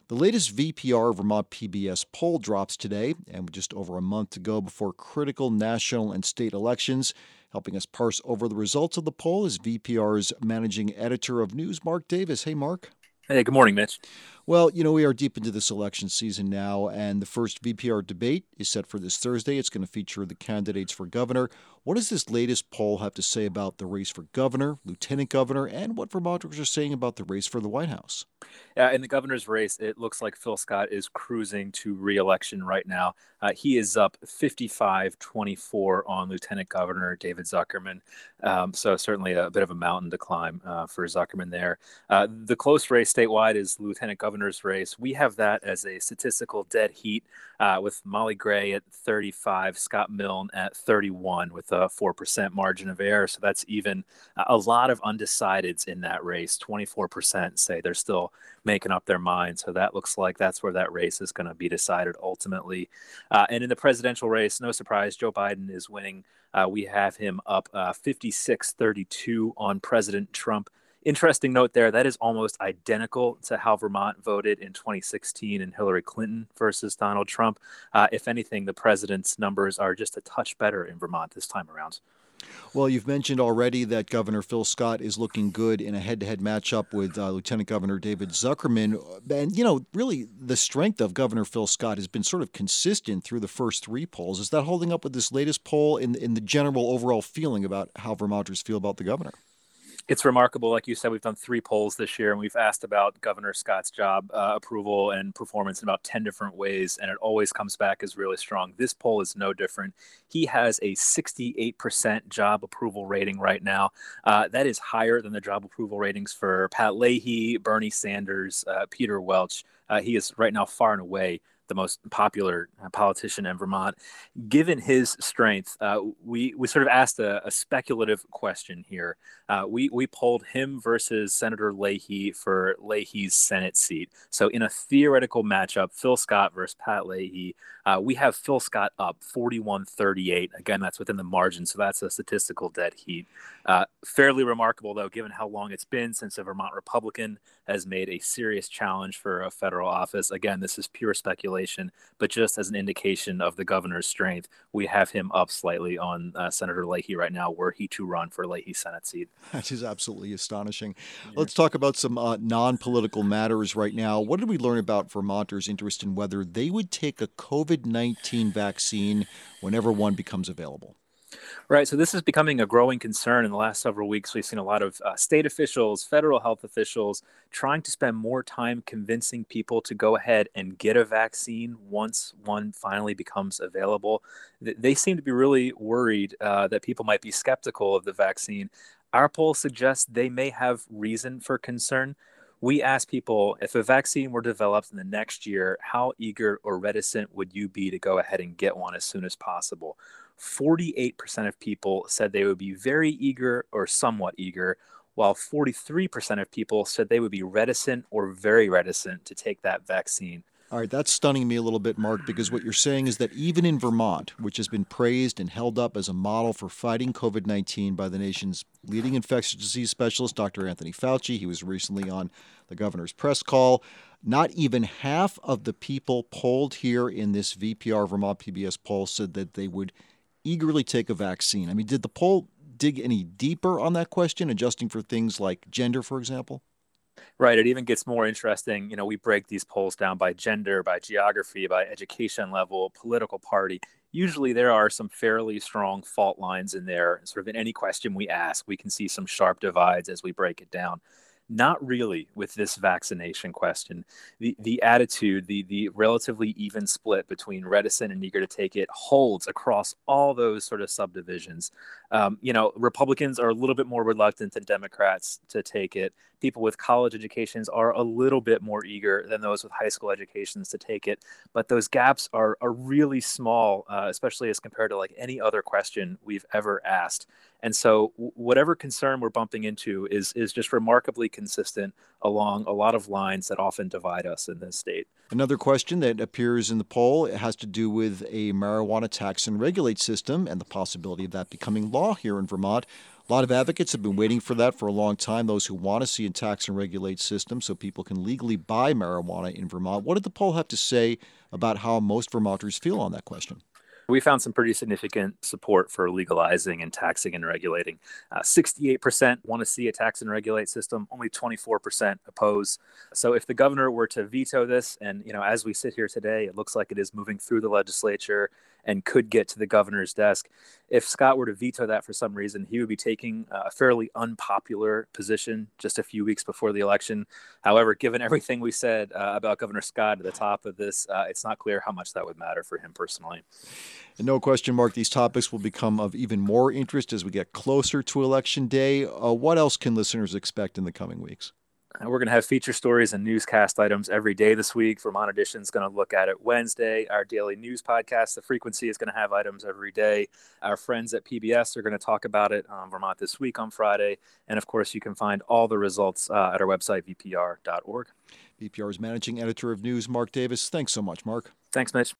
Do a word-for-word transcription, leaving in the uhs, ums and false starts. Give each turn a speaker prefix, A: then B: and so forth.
A: The latest V P R Vermont P B S poll drops today, and with just over a month to go before critical national and state elections. Helping us parse over the results of the poll is V P R's managing editor of news, Mark Davis. Hey, Mark.
B: Hey, good morning, Mitch.
A: Well, you know, we are deep into this election season now, and the first V P R debate is set for this Thursday. It's going to feature the candidates for governor. What does this latest poll have to say about the race for governor, lieutenant governor, and what Vermonters are saying about the race for the White House?
B: Uh, in the governor's race, it looks like Phil Scott is cruising to re-election right now. Uh, he is up fifty-five twenty-four on Lieutenant Governor David Zuckerman. Um, so certainly a bit of a mountain to climb uh, for Zuckerman there. Uh, the close race statewide is Lieutenant Governor's race. We have that as a statistical dead heat uh, with Molly Gray at thirty-five, Scott Milne at thirty-one with a four percent margin of error. So that's even a lot of undecideds in that race. twenty-four percent say they're still making up their mind. So that looks like that's where that race is going to be decided ultimately. Uh, and in the presidential race, no surprise, Joe Biden is winning. Uh, we have him up uh, fifty-six thirty-two on President Trump. Interesting note there, that is almost identical to how Vermont voted in twenty sixteen in Hillary Clinton versus Donald Trump. Uh, if anything, the president's numbers are just a touch better in Vermont this time around.
A: Well, you've mentioned already that Governor Phil Scott is looking good in a head-to-head matchup with uh, Lieutenant Governor David Zuckerman. And, you know, really the strength of Governor Phil Scott has been sort of consistent through the first three polls. Is that holding up with this latest poll in, in the general overall feeling about how Vermonters feel about the governor?
B: It's remarkable. Like you said, we've done three polls this year, and we've asked about Governor Scott's job uh, approval and performance in about ten different ways, and it always comes back as really strong. This poll is no different. He has a sixty-eight percent job approval rating right now. Uh, that is higher than the job approval ratings for Pat Leahy, Bernie Sanders, uh, Peter Welch. Uh, he is right now far and away the most popular politician in Vermont. Given his strength, uh, we we sort of asked a, a speculative question here. Uh, we we polled him versus Senator Leahy for Leahy's Senate seat. So in a theoretical matchup, Phil Scott versus Pat Leahy, uh, we have Phil Scott up forty-one thirty-eight. Again, that's within the margin, so that's a statistical dead heat. Uh, fairly remarkable, though, given how long it's been since a Vermont Republican has made a serious challenge for a federal office. Again, this is pure speculation, but just as an indication of the governor's strength, we have him up slightly on uh, Senator Leahy right now, were he to run for Leahy's Senate seat.
A: That is absolutely astonishing.
B: Yeah.
A: Let's talk about some uh, non-political matters right now. What did we learn about Vermonters' interest in whether they would take a COVID nineteen vaccine whenever one becomes available?
B: Right. So this is becoming a growing concern in the last several weeks. We've seen a lot of uh, state officials, federal health officials trying to spend more time convincing people to go ahead and get a vaccine once one finally becomes available. They seem to be really worried uh, that people might be skeptical of the vaccine. Our poll suggests they may have reason for concern. We asked people, if a vaccine were developed in the next year, how eager or reticent would you be to go ahead and get one as soon as possible? forty-eight percent of people said they would be very eager or somewhat eager, while forty-three percent of people said they would be reticent or very reticent to take that vaccine.
A: All right, that's stunning me a little bit, Mark, because what you're saying is that even in Vermont, which has been praised and held up as a model for fighting COVID nineteen by the nation's leading infectious disease specialist, Doctor Anthony Fauci, he was recently on the governor's press call, not even half of the people polled here in this V P R Vermont P B S poll said that they would eagerly take a vaccine. I mean, did the poll dig any deeper on that question, adjusting for things like gender, for example?
B: Right. It even gets more interesting. You know, we break these polls down by gender, by geography, by education level, political party. Usually there are some fairly strong fault lines in there. Sort of in any question we ask, we can see some sharp divides as we break it down. Not really with this vaccination question. The the attitude, the the relatively even split between reticent and eager to take it holds across all those sort of subdivisions. Um, you know, Republicans are a little bit more reluctant than Democrats to take it. People with college educations are a little bit more eager than those with high school educations to take it. But those gaps are are really small, uh, especially as compared to like any other question we've ever asked. And so whatever concern we're bumping into is is just remarkably consistent along a lot of lines that often divide us in this state.
A: Another question that appears in the poll has to do with a marijuana tax and regulate system and the possibility of that becoming law here in Vermont. A lot of advocates have been waiting for that for a long time, those who want to see a tax and regulate system so people can legally buy marijuana in Vermont. What did the poll have to say about how most Vermonters feel on that question?
B: We found some pretty significant support for legalizing and taxing and regulating. Uh, sixty-eight percent want to see a tax and regulate system. Only twenty-four percent oppose. So if the governor were to veto this, and you know, as we sit here today, it looks like it is moving through the legislature and could get to the governor's desk. If Scott were to veto that for some reason, he would be taking a fairly unpopular position just a few weeks before the election. However, given everything we said uh, about Governor Scott at the top of this, uh, it's not clear how much that would matter for him personally.
A: And no question, Mark, these topics will become of even more interest as we get closer to Election Day. Uh, what else can listeners expect in the coming weeks?
B: We're going to have feature stories and newscast items every day this week. Vermont Edition is going to look at it Wednesday. Our daily news podcast, The Frequency, is going to have items every day. Our friends at P B S are going to talk about it on Vermont This Week on Friday. And of course, you can find all the results uh, at our website, v p r dot org.
A: V P R's managing editor of news, Mark Davis. Thanks so much, Mark.
B: Thanks, Mitch.